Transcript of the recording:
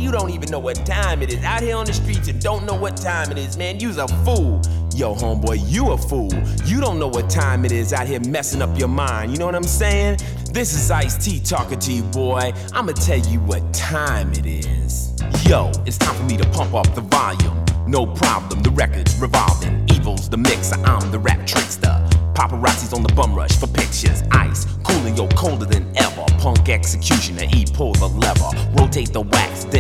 you don't even know what time it is. Out here on the streets and don't know what time it is, man. You's a fool. Yo, homeboy, you a fool. You don't know what time it is out here messing up your mind. You know what I'm saying? This is Ice-T talking to you, boy. I'ma tell you what time it is. Yo, it's time for me to pump up the volume. No problem, the record's revolving. Evil's the mixer, I'm the rap trickster. Paparazzi's on the bum rush for pictures. Ice, Coolio colder than ever. Punk executioner, E pull the lever. Rotate the wax, then